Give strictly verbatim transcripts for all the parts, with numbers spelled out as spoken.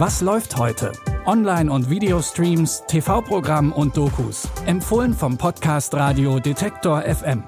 Was läuft heute? Online- und Videostreams, T V-Programm und Dokus. Empfohlen vom Podcast Radio Detektor F M.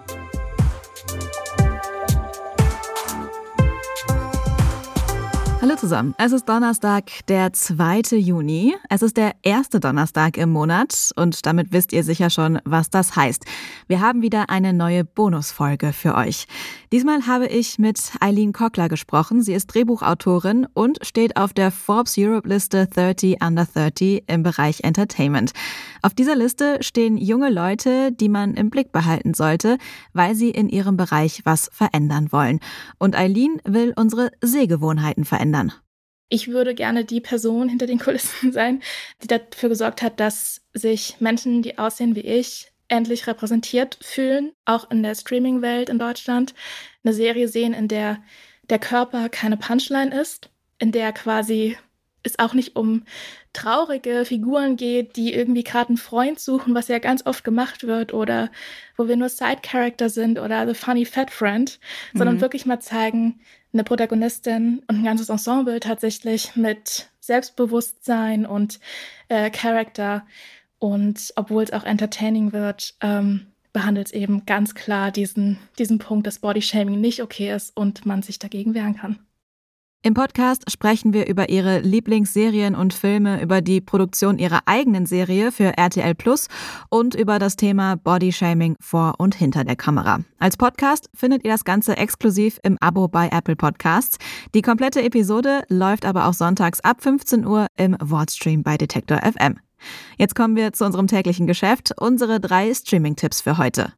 Hallo zusammen, es ist Donnerstag, der zweite Juni. Es ist der erste Donnerstag im Monat und damit wisst ihr sicher schon, was das heißt. Wir haben wieder eine neue Bonusfolge für euch. Diesmal habe ich mit Eileen Cockler gesprochen. Sie ist Drehbuchautorin und steht auf der Forbes Europe-Liste dreißig under dreißig im Bereich Entertainment. Auf dieser Liste stehen junge Leute, die man im Blick behalten sollte, weil sie in ihrem Bereich was verändern wollen. Und Eileen will unsere Sehgewohnheiten verändern. Ich würde gerne die Person hinter den Kulissen sein, die dafür gesorgt hat, dass sich Menschen, die aussehen wie ich, endlich repräsentiert fühlen, auch in der Streaming-Welt in Deutschland. Eine Serie sehen, in der der Körper keine Punchline ist, in der quasi es auch nicht um traurige Figuren geht, die irgendwie gerade einen Freund suchen, was ja ganz oft gemacht wird, oder wo wir nur Side-Character sind oder The Funny Fat Friend, mhm. sondern wirklich mal zeigen, eine Protagonistin und ein ganzes Ensemble tatsächlich mit Selbstbewusstsein und äh, Charakter. Und obwohl es auch entertaining wird, ähm, behandelt es eben ganz klar diesen, diesen Punkt, dass Bodyshaming nicht okay ist und man sich dagegen wehren kann. Im Podcast sprechen wir über ihre Lieblingsserien und Filme, über die Produktion ihrer eigenen Serie für R T L Plus und über das Thema Bodyshaming vor und hinter der Kamera. Als Podcast findet ihr das Ganze exklusiv im Abo bei Apple Podcasts. Die komplette Episode läuft aber auch sonntags ab fünfzehn Uhr im Wordstream bei Detektor F M. Jetzt kommen wir zu unserem täglichen Geschäft, unsere drei Streaming-Tipps für heute.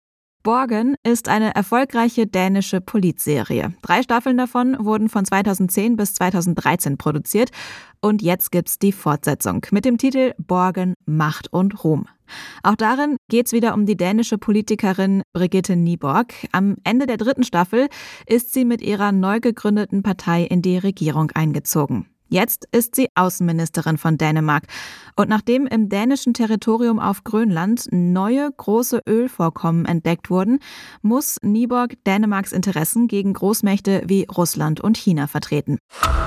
Borgen ist eine erfolgreiche dänische Polizserie. Drei Staffeln davon wurden von zweitausendzehn bis zweitausenddreizehn produziert und jetzt gibt's die Fortsetzung mit dem Titel Borgen, Macht und Ruhm. Auch darin geht's wieder um die dänische Politikerin Birgitte Nyborg. Am Ende der dritten Staffel ist sie mit ihrer neu gegründeten Partei in die Regierung eingezogen. Jetzt ist sie Außenministerin von Dänemark. Und nachdem im dänischen Territorium auf Grönland neue große Ölvorkommen entdeckt wurden, muss Nyborg Dänemarks Interessen gegen Großmächte wie Russland und China vertreten.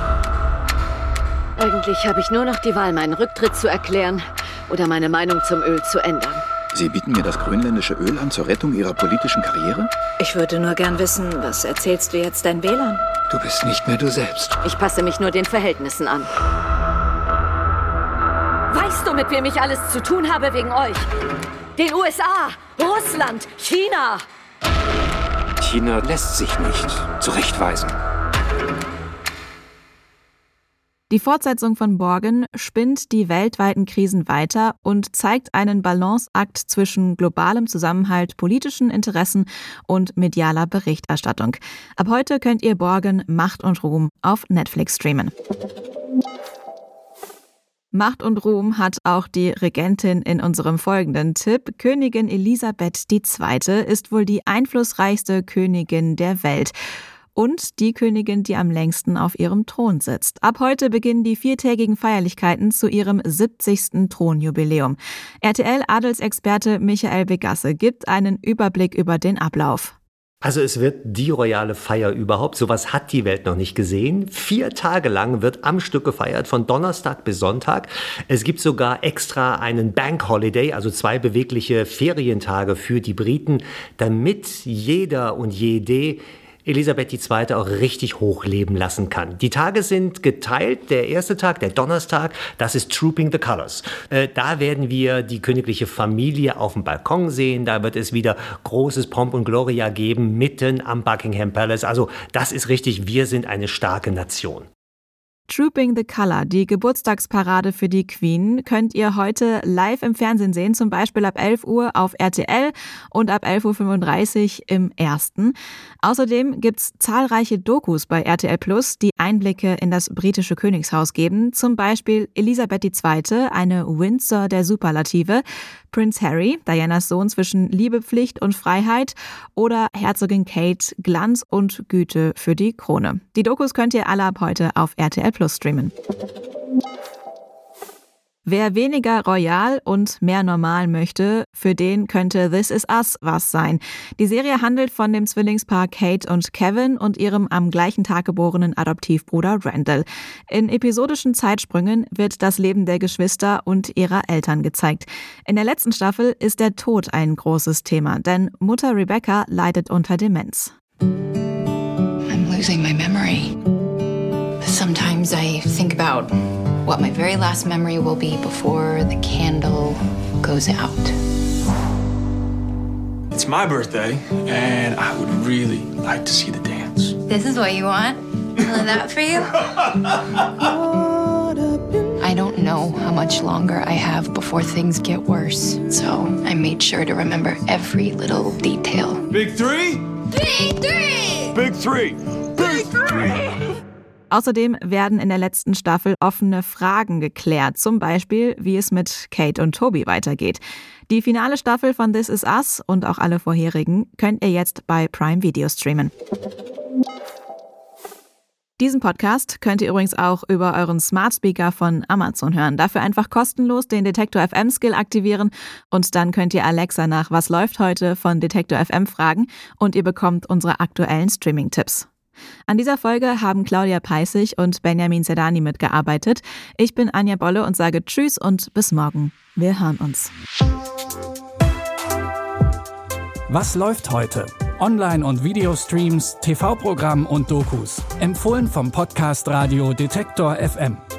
Eigentlich habe ich nur noch die Wahl, meinen Rücktritt zu erklären oder meine Meinung zum Öl zu ändern. Sie bieten mir das grönländische Öl an zur Rettung Ihrer politischen Karriere? Ich würde nur gern wissen, was erzählst du jetzt deinen Wählern? Du bist nicht mehr du selbst. Ich passe mich nur den Verhältnissen an. Weißt du, mit wem ich alles zu tun habe wegen euch? Den U S A, Russland, China. China lässt sich nicht zurechtweisen. Die Fortsetzung von Borgen spinnt die weltweiten Krisen weiter und zeigt einen Balanceakt zwischen globalem Zusammenhalt, politischen Interessen und medialer Berichterstattung. Ab heute könnt ihr Borgen, Macht und Ruhm auf Netflix streamen. Macht und Ruhm hat auch die Regentin in unserem folgenden Tipp. Königin Elisabeth die Zweite ist wohl die einflussreichste Königin der Welt. Und die Königin, die am längsten auf ihrem Thron sitzt. Ab heute beginnen die viertägigen Feierlichkeiten zu ihrem siebzigsten Thronjubiläum. R T L-Adelsexperte Michael Begasse gibt einen Überblick über den Ablauf. Also es wird die royale Feier überhaupt. Sowas hat die Welt noch nicht gesehen. Vier Tage lang wird am Stück gefeiert, von Donnerstag bis Sonntag. Es gibt sogar extra einen Bank Holiday, also zwei bewegliche Ferientage für die Briten, damit jeder und jede Elisabeth die Zweite auch richtig hochleben lassen kann. Die Tage sind geteilt. Der erste Tag, der Donnerstag, das ist Trooping the Colours. Äh, da werden wir die königliche Familie auf dem Balkon sehen. Da wird es wieder großes Pomp und Gloria geben, mitten am Buckingham Palace. Also das ist richtig, wir sind eine starke Nation. Trooping the Colour, die Geburtstagsparade für die Queen, könnt ihr heute live im Fernsehen sehen, zum Beispiel ab elf Uhr auf R T L und ab elf Uhr fünfunddreißig im Ersten. Außerdem gibt's zahlreiche Dokus bei R T L Plus, die Einblicke in das britische Königshaus geben, zum Beispiel Elisabeth die Zweite, eine Windsor der Superlative, Prince Harry, Dianas Sohn zwischen Liebe, Pflicht und Freiheit oder Herzogin Kate, Glanz und Güte für die Krone. Die Dokus könnt ihr alle ab heute auf R T L Plus streamen. Wer weniger royal und mehr normal möchte, für den könnte This Is Us was sein. Die Serie handelt von dem Zwillingspaar Kate und Kevin und ihrem am gleichen Tag geborenen Adoptivbruder Randall. In episodischen Zeitsprüngen wird das Leben der Geschwister und ihrer Eltern gezeigt. In der letzten Staffel ist der Tod ein großes Thema, denn Mutter Rebecca leidet unter Demenz. I'm losing my memory. Sometimes I think about what my very last memory will be before the candle goes out. It's my birthday, and I would really like to see the dance. This is what you want? All of that for you? I don't know how much longer I have before things get worse, so I made sure to remember every little detail. Big three? Big three! Big three! Big three! Außerdem werden in der letzten Staffel offene Fragen geklärt, zum Beispiel, wie es mit Kate und Toby weitergeht. Die finale Staffel von This Is Us und auch alle vorherigen könnt ihr jetzt bei Prime Video streamen. Diesen Podcast könnt ihr übrigens auch über euren Smart Speaker von Amazon hören. Dafür einfach kostenlos den Detektor F M Skill aktivieren und dann könnt ihr Alexa nach Was läuft heute von Detektor F M fragen und ihr bekommt unsere aktuellen Streaming-Tipps. An dieser Folge haben Claudia Peissig und Benjamin Zerdani mitgearbeitet. Ich bin Anja Bolle und sage Tschüss und bis morgen. Wir hören uns. Was läuft heute? Online- und Videostreams, T V-Programm und Dokus. Empfohlen vom Podcast Radio Detektor F M.